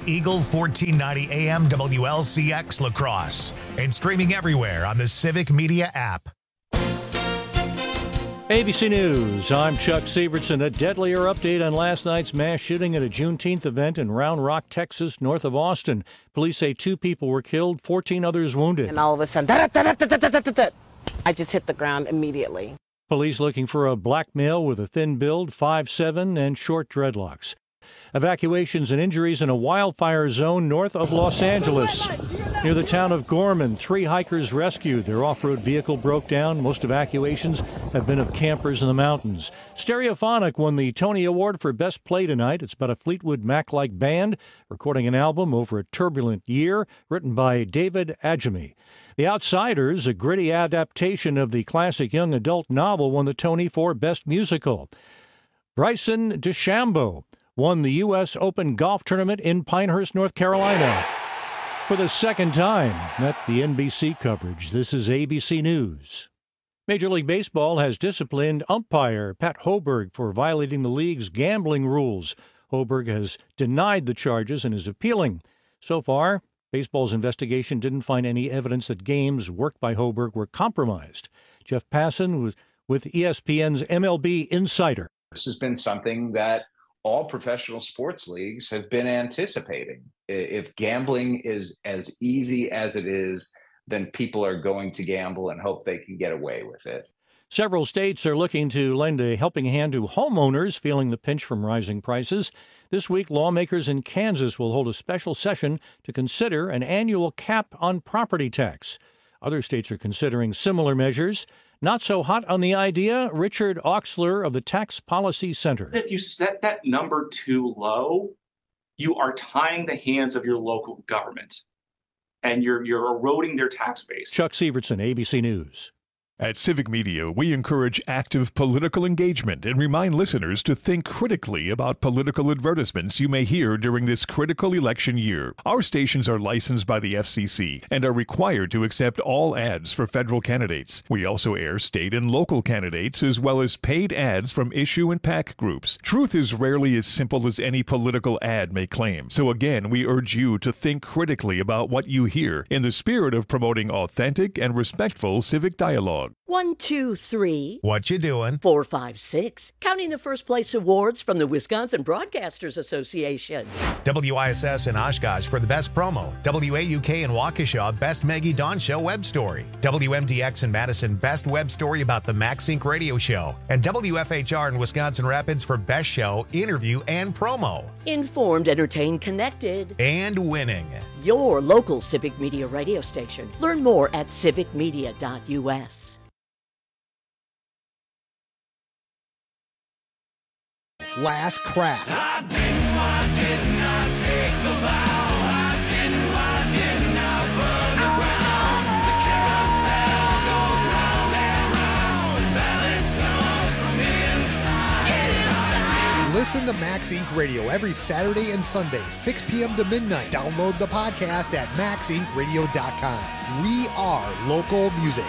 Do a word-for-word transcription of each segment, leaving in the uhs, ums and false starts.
Eagle fourteen ninety A M W L C X La Crosse and streaming everywhere on the Civic Media app. A B C News, I'm Chuck Severson. A deadlier update on last night's mass shooting at a Juneteenth event in Round Rock, Texas, north of Austin. Police say two people were killed, fourteen others wounded. And all of a sudden, da, da, da, da, da, da, da, da, I just hit the ground immediately. Police looking for a black male with a thin build, five seven, and short dreadlocks. Evacuations and injuries in a wildfire zone north of Los Angeles. Near the town of Gorman, three hikers rescued. Their off-road vehicle broke down. Most evacuations have been of campers in the mountains. Stereophonic won the Tony Award for Best Play tonight. It's about a Fleetwood Mac-like band recording an album over a turbulent year, written by David Adjemi. The Outsiders, a gritty adaptation of the classic young adult novel, won the Tony for Best Musical. Bryson DeChambeau won the U S Open golf tournament in Pinehurst, North Carolina. For the second time, met the N B C coverage. This is A B C News. Major League Baseball has disciplined umpire Pat Hoberg for violating the league's gambling rules. Hoberg has denied the charges and is appealing. So far, baseball's investigation didn't find any evidence that games worked by Hoberg were compromised. Jeff Passan was with E S P N's M L B Insider. This has been something that all professional sports leagues have been anticipating. If gambling is as easy as it is, then people are going to gamble and hope they can get away with it. Several states are looking to lend a helping hand to homeowners feeling the pinch from rising prices. This week, lawmakers in Kansas will hold a special session to consider an annual cap on property tax. Other states are considering similar measures. Not so hot on the idea, Richard Oxler of the Tax Policy Center. If you set that number too low, you are tying the hands of your local government, and you're you're eroding their tax base. Chuck Severson, A B C News. At Civic Media, we encourage active political engagement and remind listeners to think critically about political advertisements you may hear during this critical election year. Our stations are licensed by the F C C and are required to accept all ads for federal candidates. We also air state and local candidates as well as paid ads from issue and PAC groups. Truth is rarely as simple as any political ad may claim. So again, we urge you to think critically about what you hear in the spirit of promoting authentic and respectful civic dialogue. One, two, three. What you doing? Four, five, six. Counting the first place awards from the Wisconsin Broadcasters Association. W I S S in Oshkosh for the best promo. W A U K in Waukesha, best Maggie Dawn Show web story. W M D X in Madison, best web story about the MaxSync radio show. And W F H R in Wisconsin Rapids for best show, interview, and promo. Informed, entertained, connected. And winning. Your local Civic Media radio station. Learn more at civic media dot U S. Last crack. I didn't, I did not take the vow. I didn't, I did not burn the ground. The carousel goes round and round. Balance comes from inside. Get inside. Listen to Max Inc Radio every Saturday and Sunday, six p.m. to midnight. Download the podcast at max inc radio dot com. We are local music.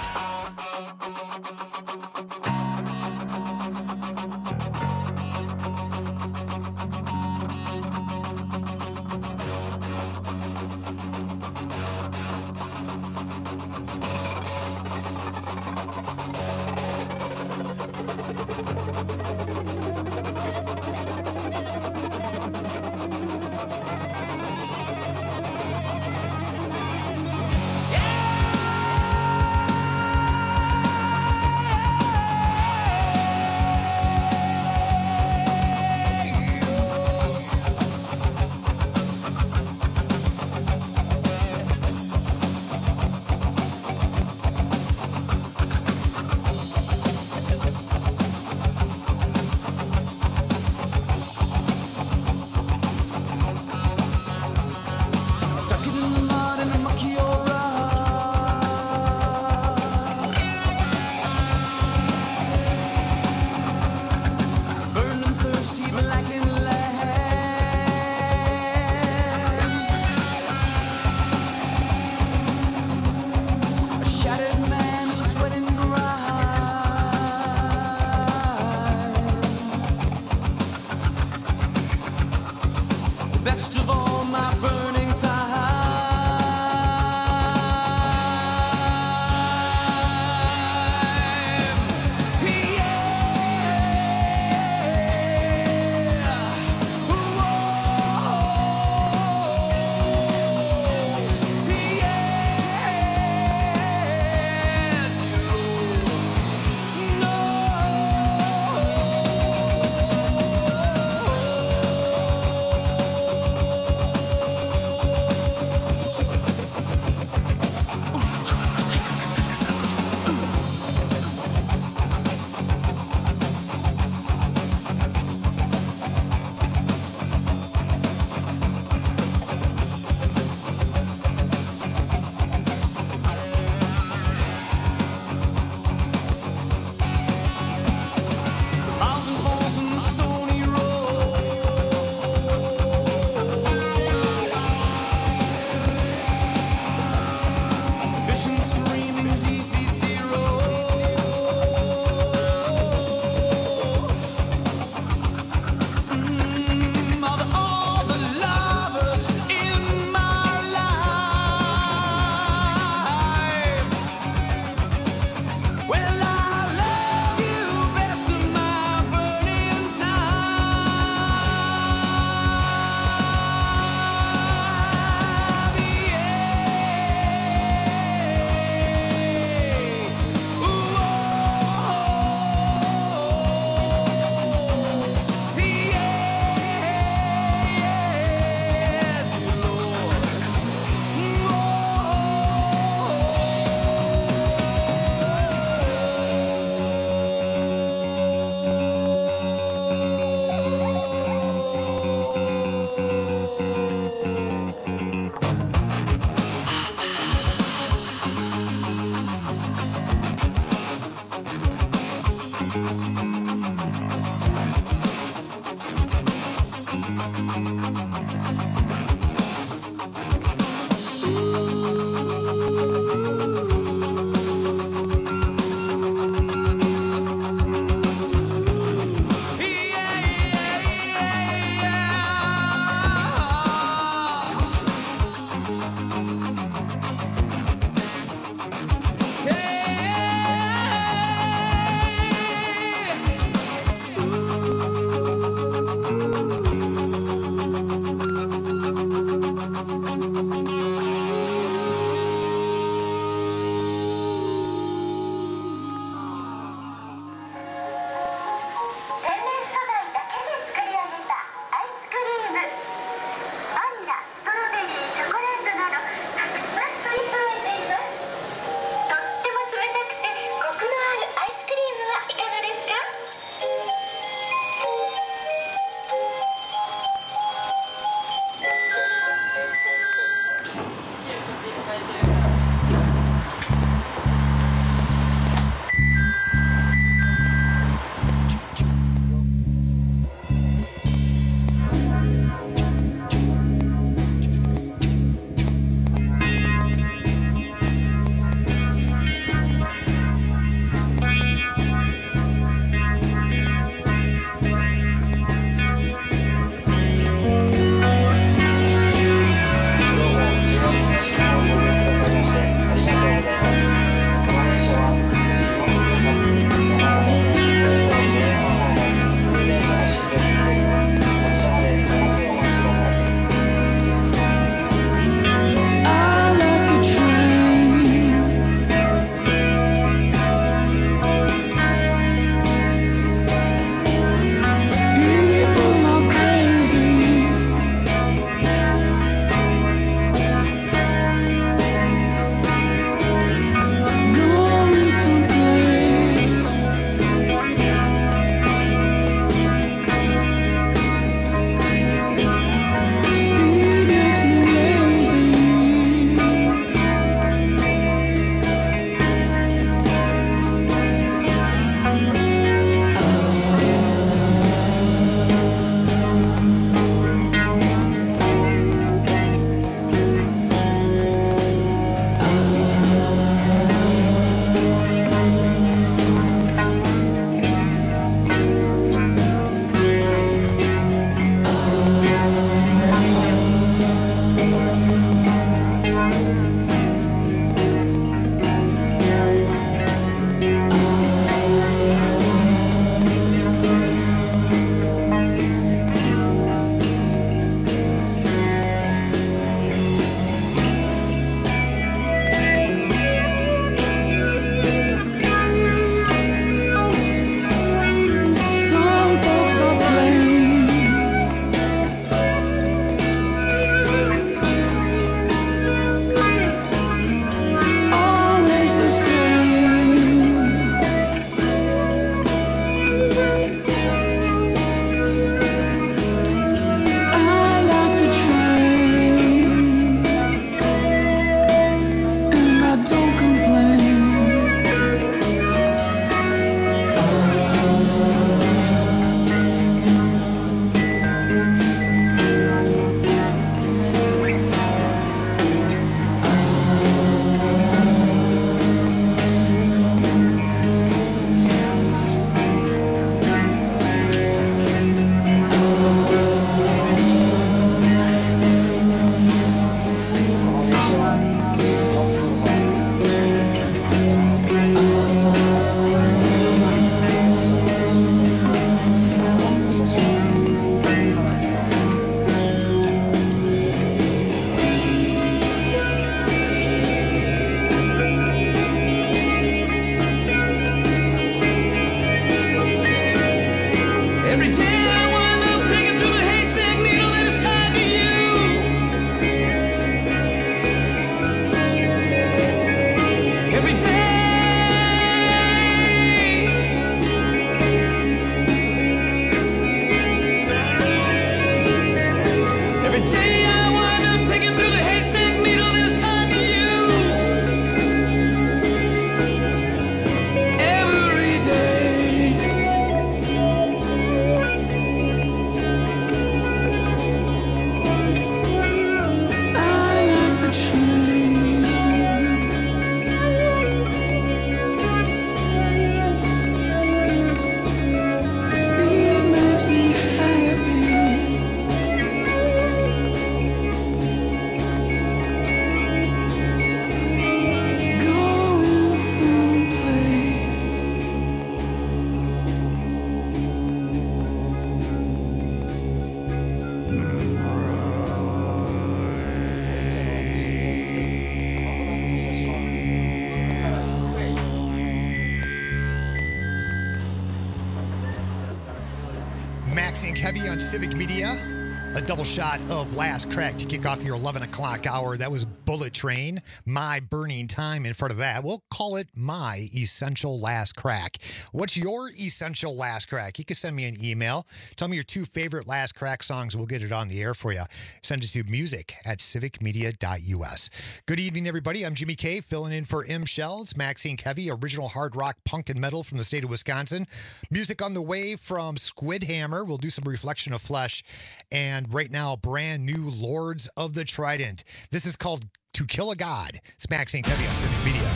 Maxing Heavy on Civic Media. A double shot of Last Crack to kick off your eleven o'clock hour. That was Bullet Train, My Burning Time. In front of that, we'll call it My Essential Last Crack. What's your essential last crack? You can send me an email. Tell me your two favorite Last Crack songs. We'll get it on the air for you. Send it to music at civic media dot u s. Good evening, everybody. I'm Jimmy K, filling in for M. Shell. It's Maxine Heavy, original hard rock, punk, and metal from the state of Wisconsin. Music on the way from Squid Hammer. We'll do some Reflection of Flesh. And right now, brand new Lords of the Trident. This is called To Kill a God. It's Maxine Heavy on Civic Media.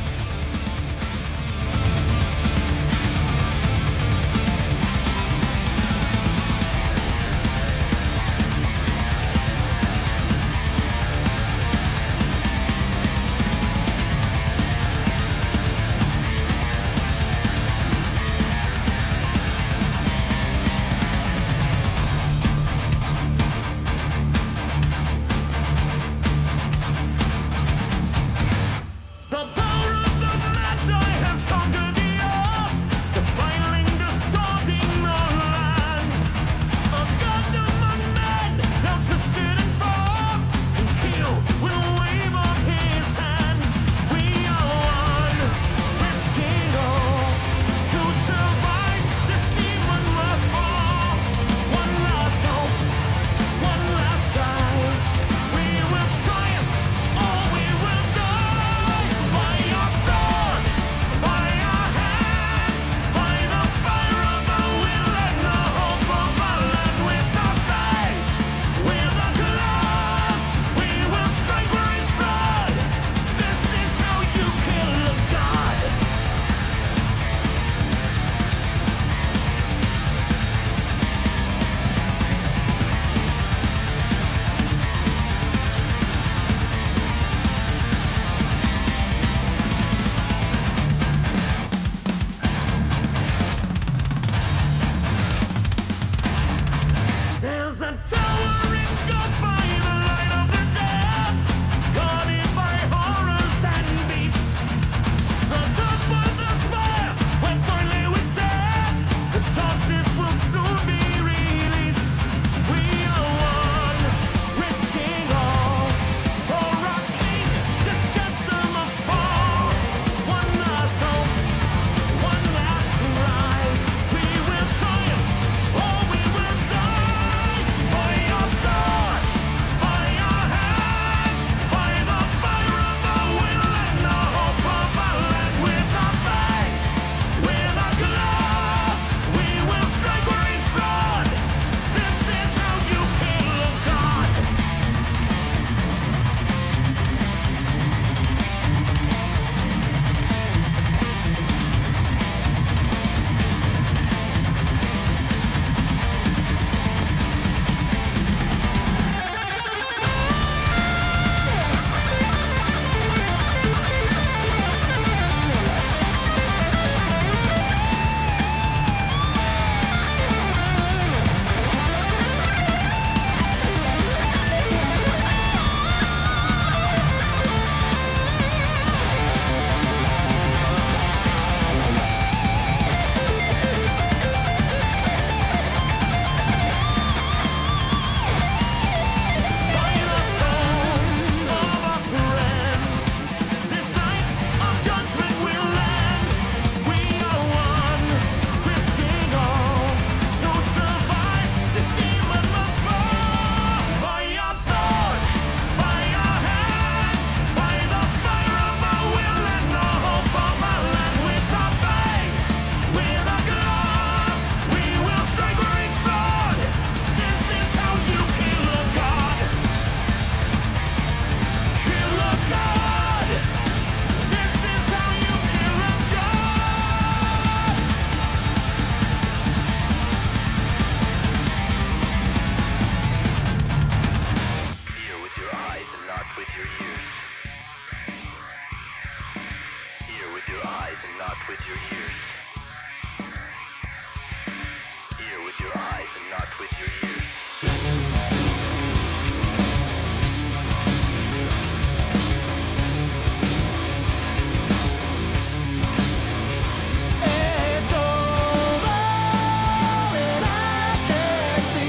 It's over and I can't see.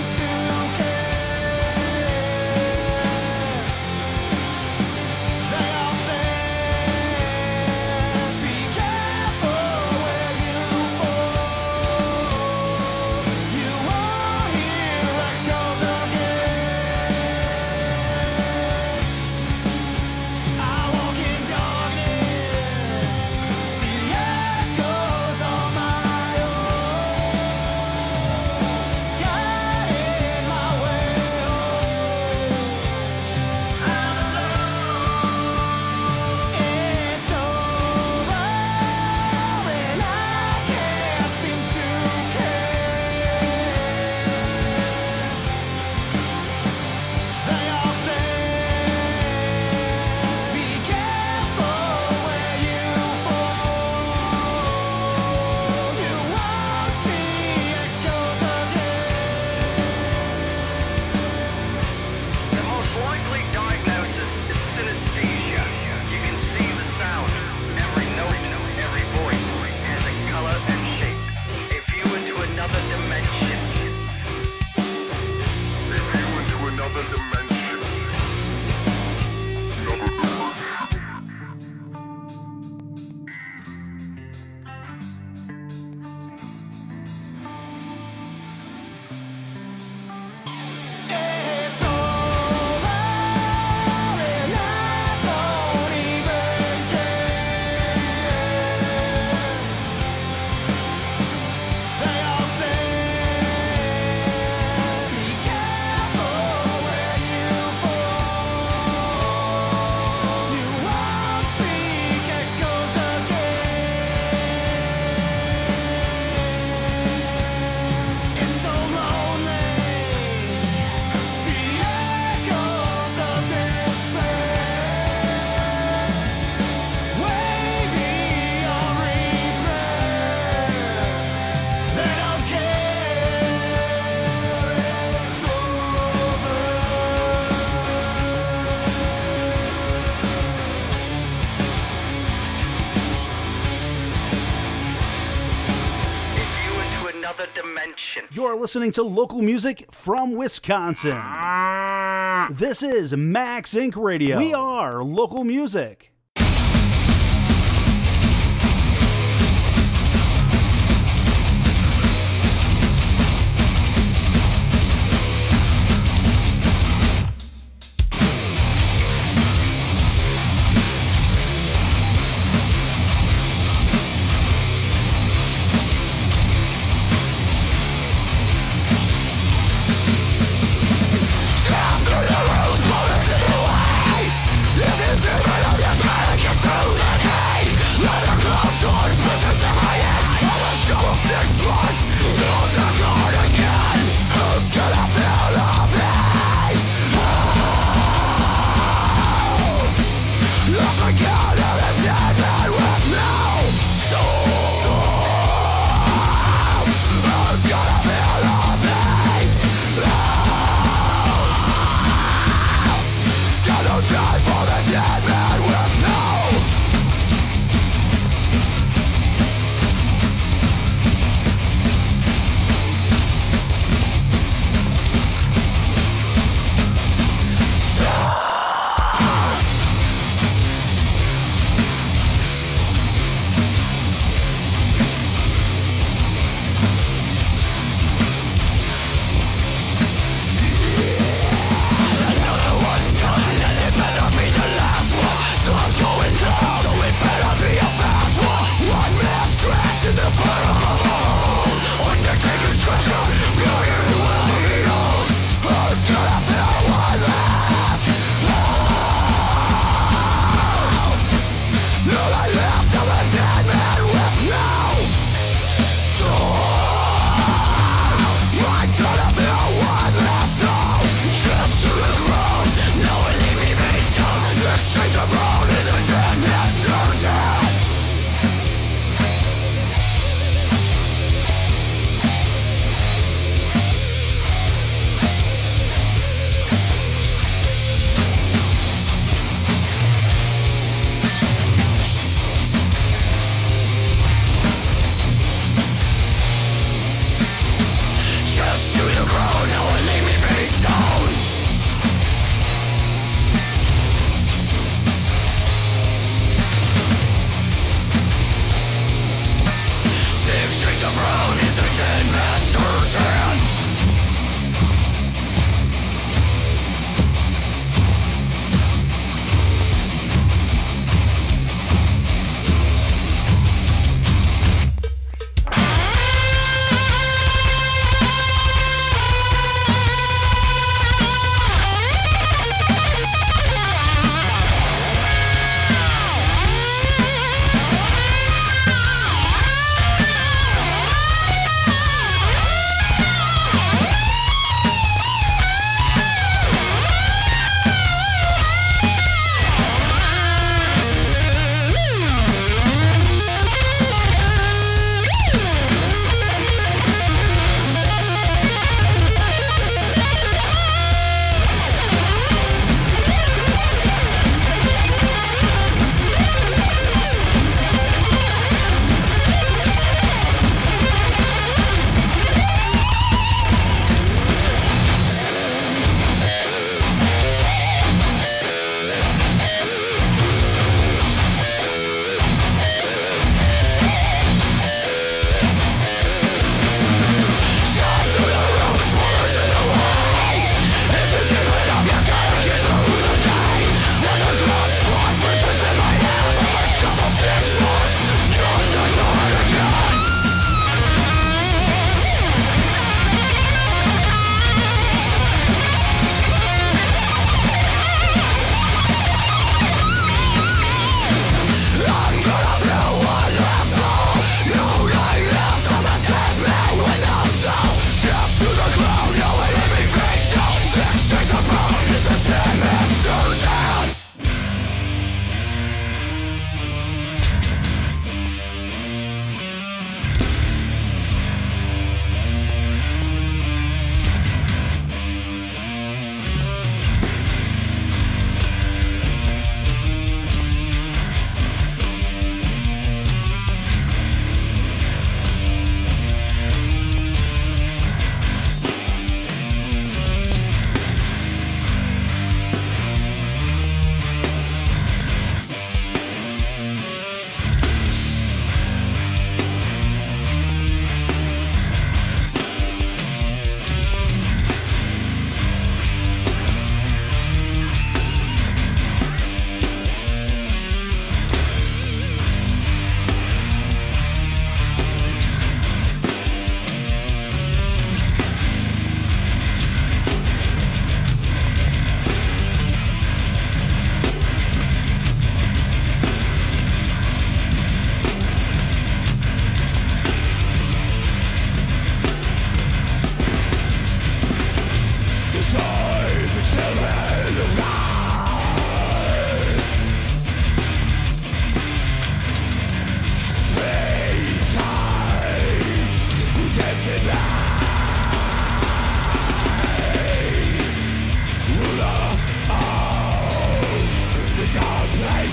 Attention. You're listening to local music from Wisconsin. This is Max Incorporated. Radio. We are local music. Listen to the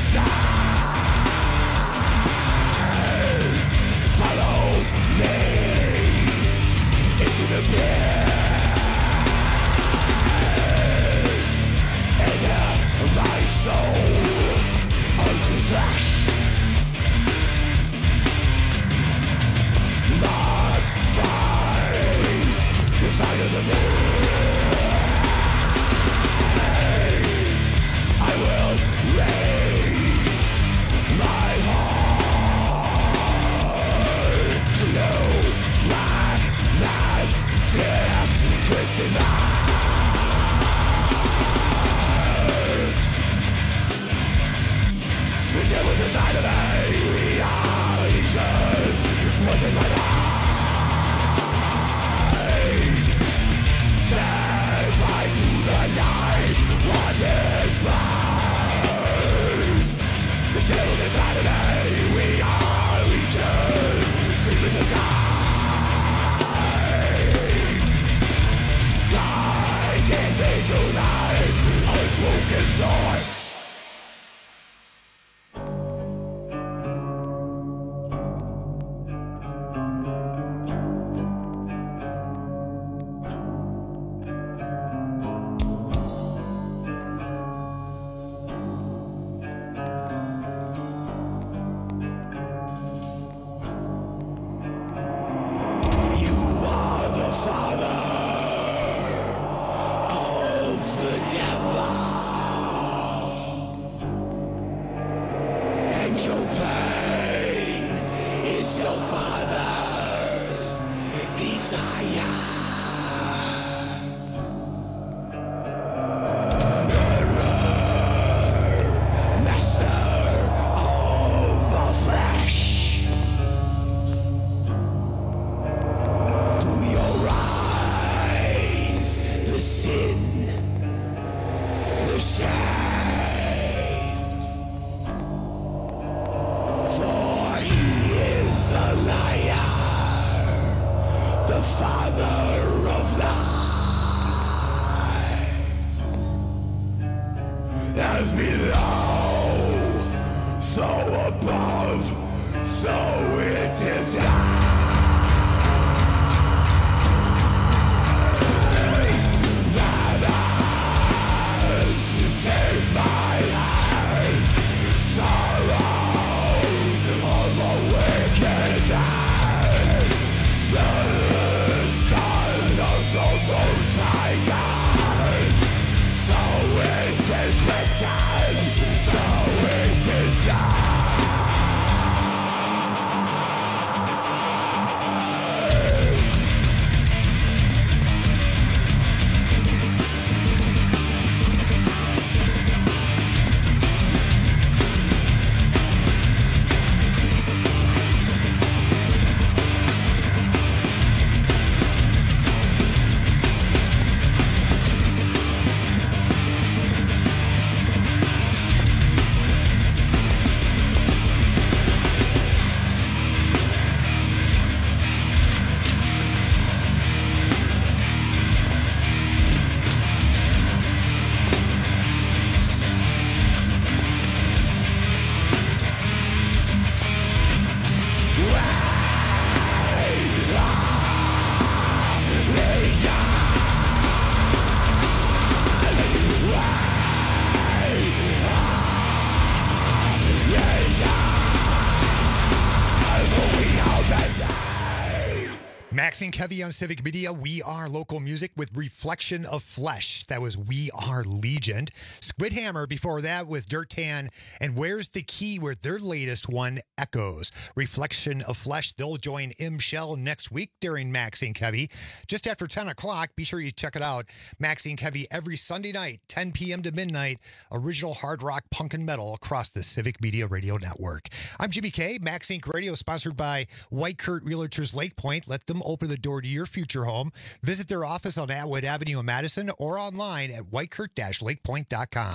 Maxing Kevy on Civic Media. We are local music with Reflection of Flesh. That was We Are Legion. Squid Hammer before that with Dirt Tan. And Where's the Key with their latest one, Echoes. Reflection of Flesh. They'll join M. Shell next week during Maxing Kevy. Just after ten o'clock, be sure you check it out. Maxing Kevy every Sunday night, ten p.m. to midnight. Original hard rock, punk, and metal across the Civic Media Radio Network. I'm Jimmy K. Max Inc Radio, sponsored by White Kurt Realtors Lake Point. Let them open the door to your future home. Visit their office on Atwood Avenue in Madison or online at white kurt dash lake point dot com.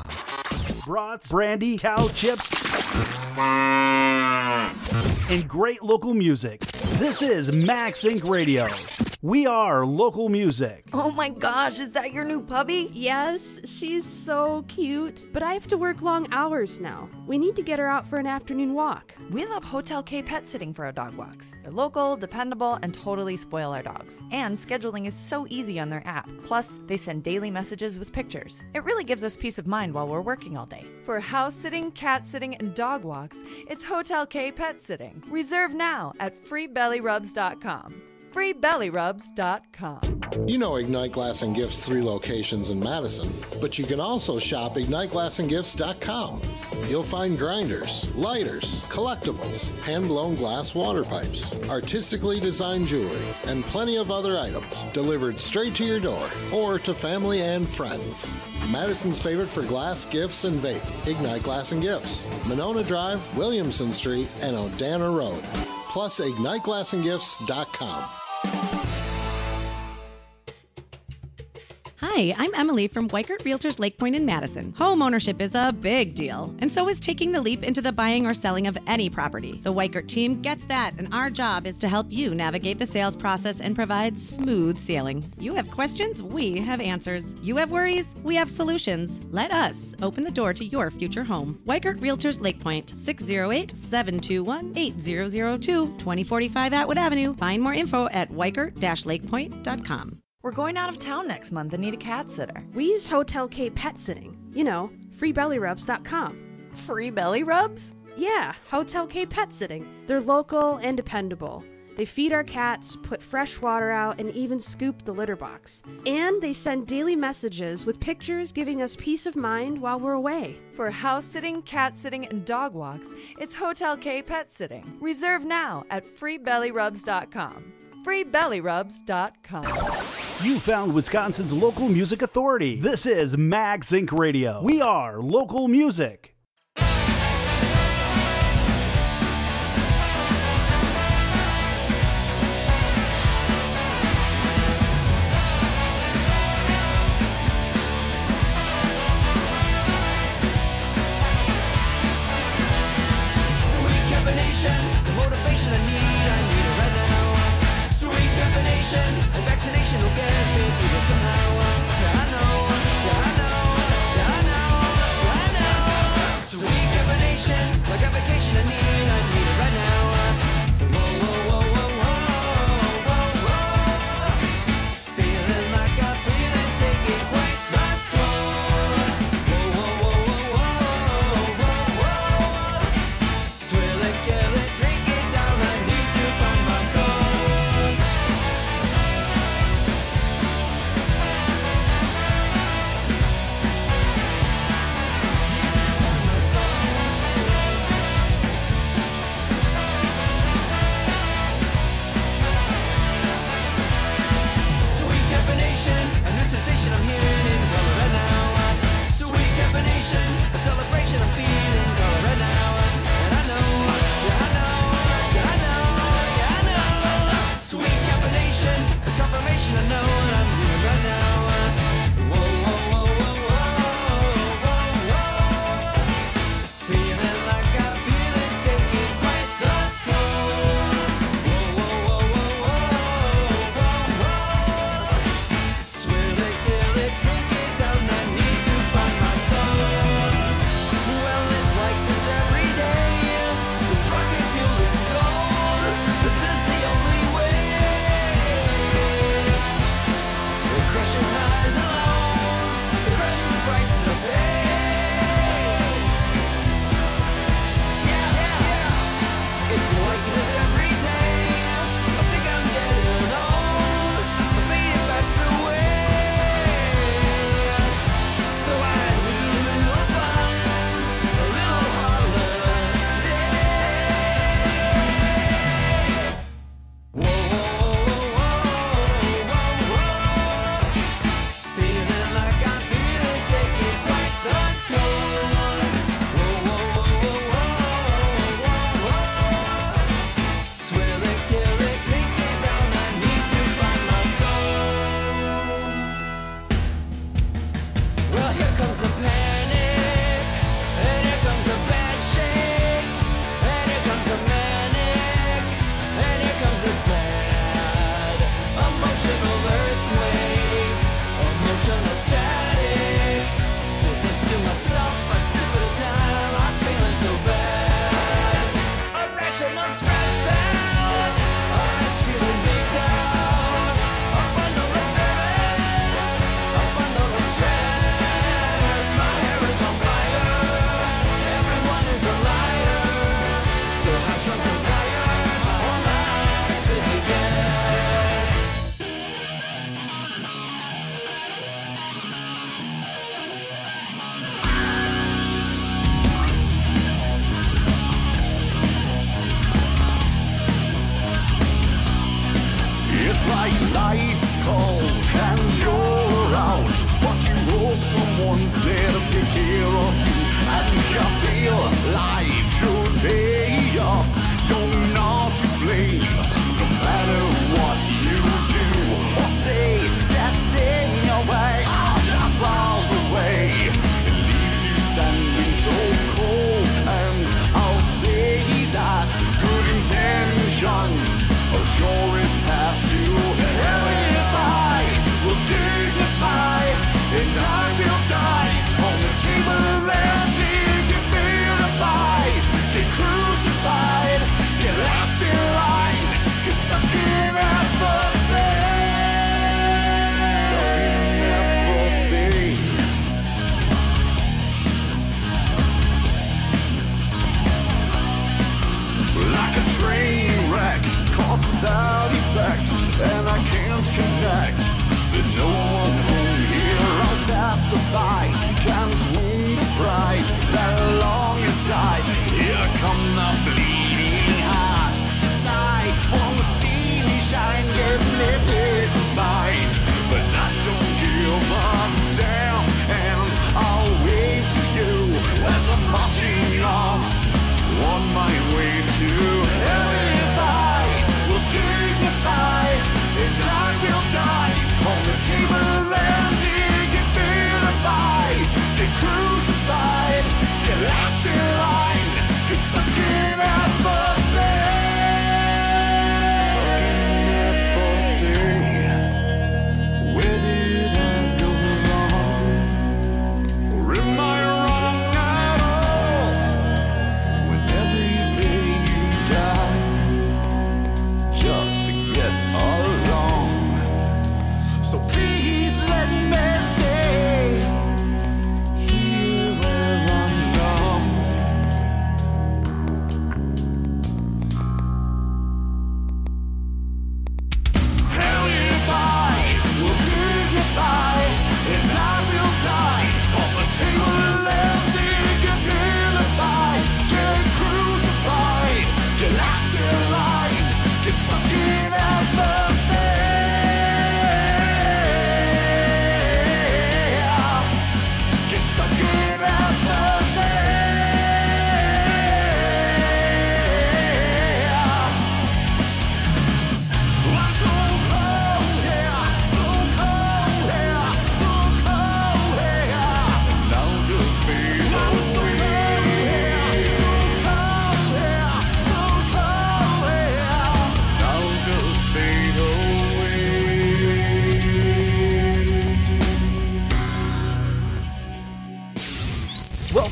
Brats, brandy, cow chips, and great local music. This is Max Inc Radio We are local music. Oh my gosh, is that your new puppy? Yes, she's so cute. But I have to work long hours now. We need to get her out for an afternoon walk. We love Hotel K Pet Sitting for our dog walks. They're local, dependable, and totally spoil our dogs. And scheduling is so easy on their app. Plus, they send daily messages with pictures. It really gives us peace of mind while we're working all day. For house sitting, cat sitting, and dog walks, it's Hotel K Pet Sitting. Reserve now at free belly rubs dot com. free belly rubs dot com. You know Ignite Glass and Gifts' three locations in Madison, but you can also shop ignite glass and gifts dot com. You'll find grinders, lighters, collectibles, hand-blown glass water pipes, artistically designed jewelry, and plenty of other items delivered straight to your door or to family and friends. Madison's favorite for glass, gifts, and vape, Ignite Glass and Gifts, Monona Drive, Williamson Street, and Odana Road. Plus ignite glass and gifts dot com. Hi, I'm Emily from Weikert Realtors Lake Point in Madison. Home ownership is a big deal, and so is taking the leap into the buying or selling of any property. The Weikert team gets that, and our job is to help you navigate the sales process and provide smooth sailing. You have questions, we have answers. You have worries, we have solutions. Let us open the door to your future home. Weikert Realtors Lake Point, six oh eight, seven two one, eight zero zero two, twenty forty-five Atwood Avenue. Find more info at weikert dash lake point dot com. We're going out of town next month and need a cat sitter. We use Hotel K Pet Sitting. You know, free belly rubs dot com. Free belly rubs? Yeah, Hotel K Pet Sitting. They're local and dependable. They feed our cats, put fresh water out, and even scoop the litter box. And they send daily messages with pictures giving us peace of mind while we're away. For house sitting, cat sitting, and dog walks, it's Hotel K Pet Sitting. Reserve now at free belly rubs dot com. free belly rubs dot com. You found Wisconsin's local music authority. This is Max Incorporated. Radio. We are local music. The motivation I need, I need it right now. Sweet caffeination, and vaccination will get me through this somehow. Yeah, I know, yeah, I know, yeah, I know, yeah, I know. Sweet caffeination, like a vacation I need, I need it right now. Whoa, whoa, whoa, whoa, whoa, whoa, whoa. Feeling like I'm feeling sick, it quite not slow. Whoa, whoa, whoa, whoa, whoa, whoa, whoa. Swill it, kill it, drink it down, I need to find my soul.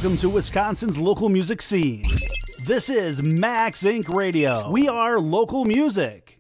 Welcome to Wisconsin's local music scene. This is Max Incorporated. Radio. We are local music.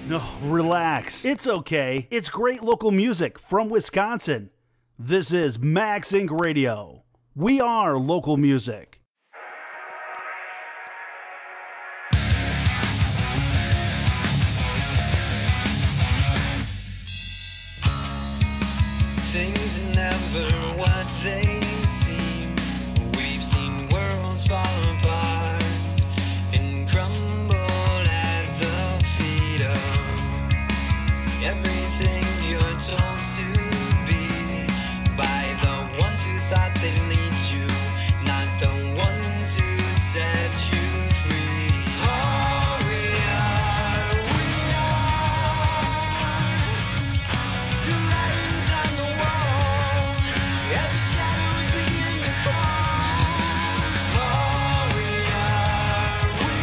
No, relax. It's okay. It's great local music from Wisconsin. This is Max Incorporated. Radio. We are local music. Things are never what they seem. We've seen worlds fall apart and crumble at the feet of everything you're told to be by the ones who thought they'd lead you, not the ones who'd set you free. Oh, we are, we are the writings on the wall as the shadows begin to crawl. Oh, we are, we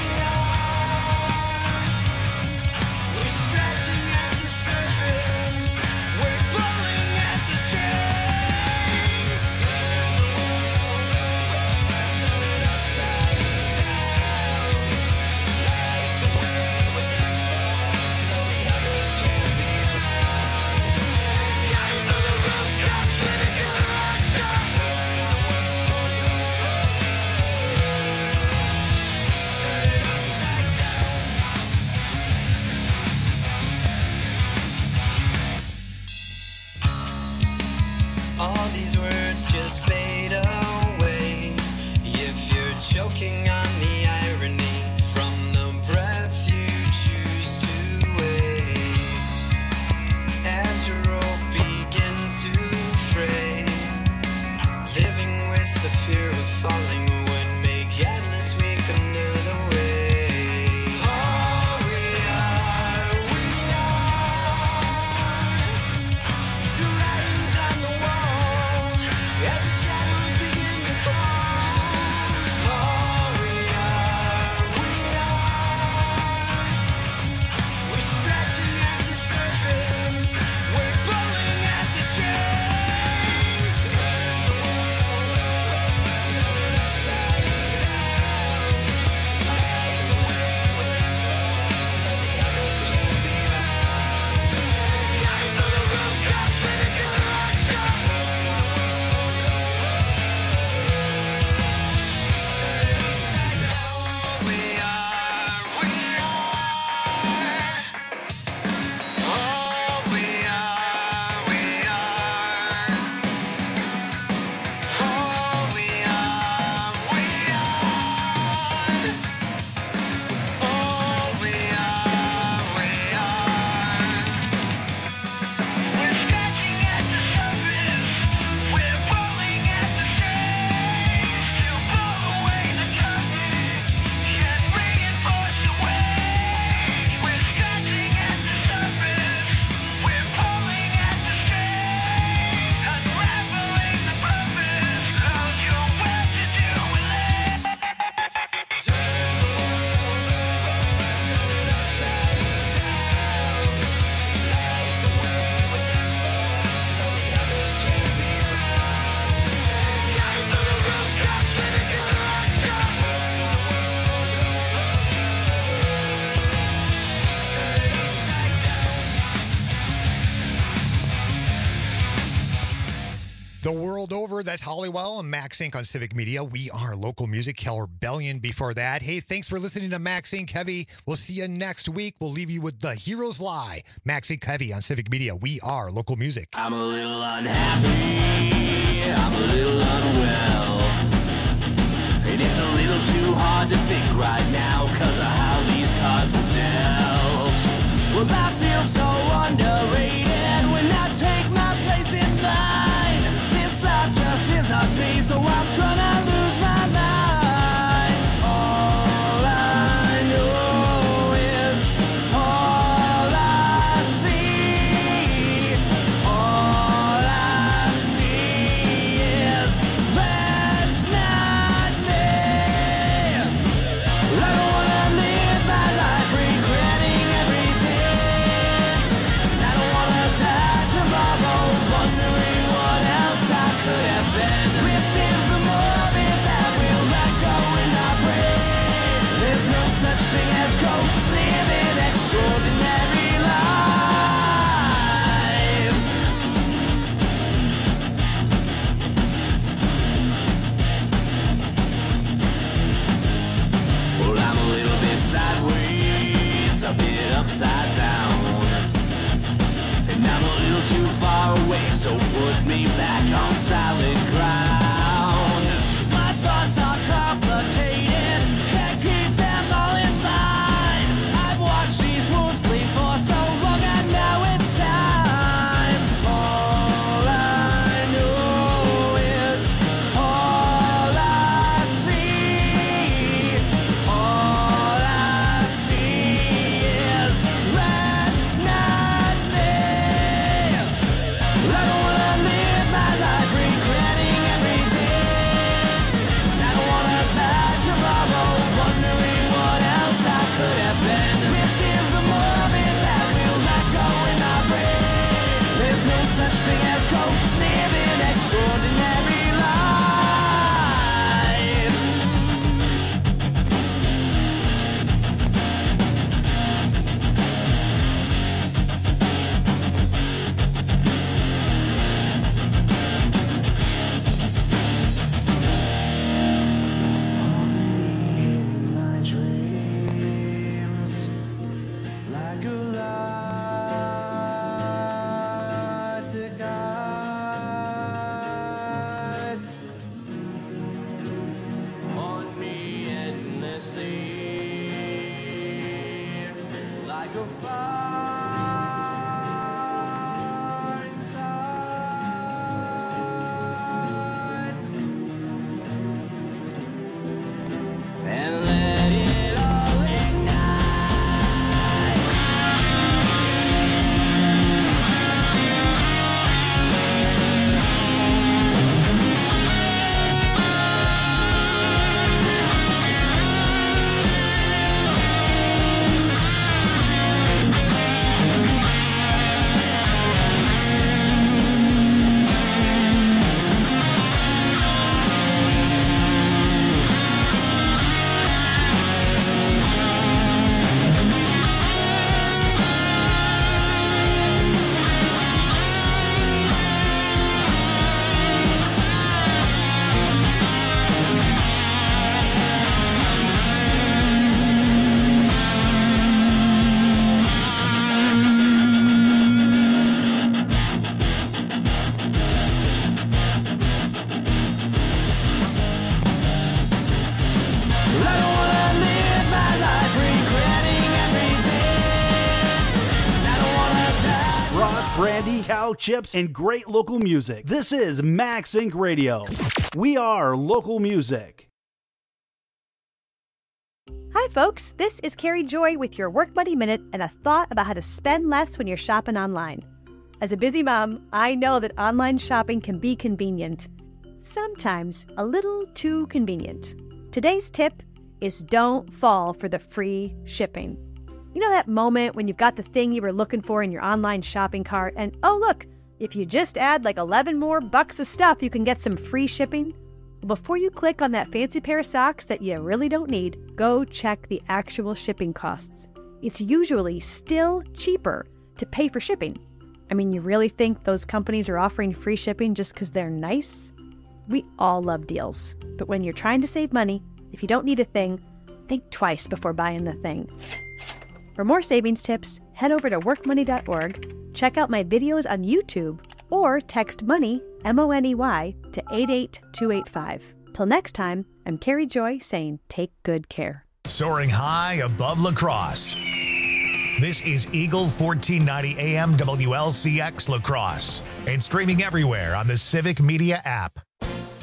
are. We're scratching at the surface. We're pulling at the strings. Turn the world over, turn it upside down. Light the wind within us so the others can be found. Shine through the rooftops, living in the rock dark. Turn the world over, turn it upside down. All these words just fade away if you're choking on the irony from the breath you choose to waste. As your rope begins to fray, living with the fear of falling would make endless week under the way. Oh, we are, we are the writings on the wall as the shadows begin to crawl. Oh, we are, we are. We're scratching at the surface. We're pulling at the strings. Turn the world over, turn it upside down. Light the wind within us so the others can be found. Shine through the rooftops, living in the rock dark. Turn the world over, turn it upside down. We are, we are. Oh, we are, we are. Oh, we are, we are. Oh, we are, we are. We're scratching at the surface. We're pulling at the strings to blow away the darkness and reinforce the waves. We're scratching at the surface. We're pulling at the strings, unraveling the purpose of your what to do with it. Turn the world over, turn it upside down. Light the wind within us so the others can be found. Shine through the rooftops, living in the rock dark. Turn the world over, turn it upside down. The world over, that's Hollywell and Max Inc on Civic Media. We are local music. Hell Rebellion before that. Hey, thanks for listening to Max Inc Heavy. We'll see you next week. We'll leave you with The Heroes Lie. Max Inc Heavy on Civic Media. We are local music. I'm a little unhappy, I'm a little unwell, and it's a little too hard to think right now cause of how these cards were dealt. Well, I feel so underrated when I take my place in line. This life just isn't me, so I'm gonna lose my mind. All I know is all I see. All I see is that's not me. I don't wanna live my life regretting every day. upside down. And I'm a little too far away, so put me back on solid ground. My thoughts are complicated, can't keep them all in line. I've watched these wounds bleed for so long, and now it's time. All I know is all I see. All I see is that's not me. I don't wanna live my life regretting every day. I don't wanna die tomorrow wondering what else I could have been. This is the moment that will not go in my brain. There's no such thing as ghosts living extraordinary lives. In my dreams, like a light that guides, haunt me endlessly, like a fire inside, and let it all ignite. I don't wanna live my life regretting every day. I don't wanna die. Rock, brandy, cow chips, and great local music. This is Max Inc Radio. We are local music. Hi, folks. This is Carrie Joy with your Work Money Minute and a thought about how to spend less when you're shopping online. As a busy mom, I know that online shopping can be convenient. Sometimes a little too convenient. Today's tip is don't fall for the free shipping. You know that moment when you've got the thing you were looking for in your online shopping cart and, oh look, if you just add like eleven more bucks of stuff, you can get some free shipping? Well, before you click on that fancy pair of socks that you really don't need, go check the actual shipping costs. It's usually still cheaper to pay for shipping. I mean, you really think those companies are offering free shipping just because they're nice? We all love deals, but when you're trying to save money, if you don't need a thing, think twice before buying the thing. For more savings tips, head over to work money dot org, check out my videos on YouTube, or text MONEY, M O N E Y, to eight eight two eight five. Till next time, I'm Carrie Joy saying take good care. Soaring high above La Crosse. This is Eagle fourteen ninety A M W L C X La Crosse and streaming everywhere on the Civic Media app.